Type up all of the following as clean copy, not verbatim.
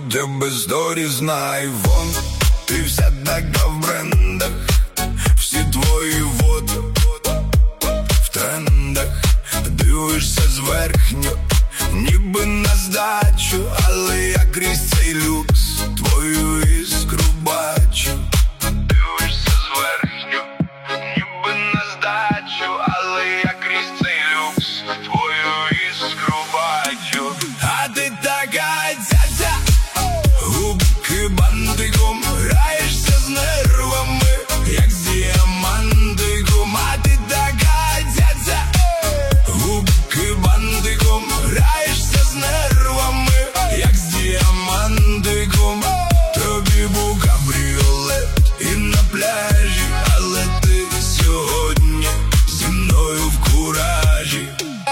тебе сторіз на айфон. Ти вся така в брендах, всі твої фото в трендах. Дивишся зверхньо, ніби на здачу, але я крізь цей люкс твою іскру бачу. Дивишся зверхньо, ніби на здачу, але я крізь цей люкс твою іскру бачу. А ти така ця-ця, губки бантиком, граєшся з нервами, як з діамантиком. А ти така ця-ця, губки бантиком, граєшся з нервами, як з діамантиком. Тобі був кабріолет і на пляжі, але ти сьогодні зі мною в куражі.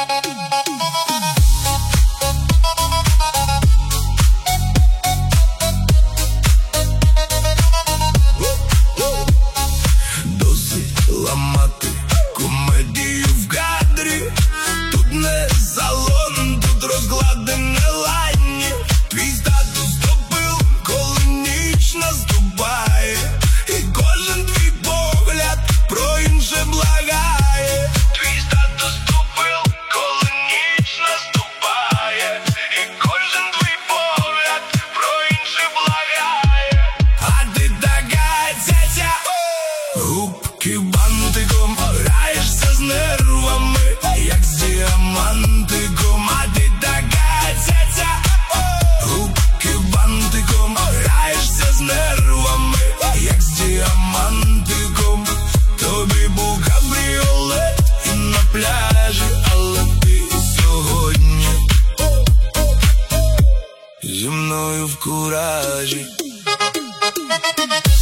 Досить ламати комедію в кадрі. Тут не салон, тут розкладене лайні. Твій статус топив, коли ніч наступає, і кожен твій погляд про інше благає. Твій статус топив, коли ніч наступає, і кожен твій погляд про інше благає. А ти така ця-ця, губки бантиком, граєшся з нервами, як з діамантиком. А ти така ця-ця, губки бантиком, граєшся з нервами, як з діамантиком. Тобі був кабріолет і на пляжі, але ти сьогодні зі мною в куражі.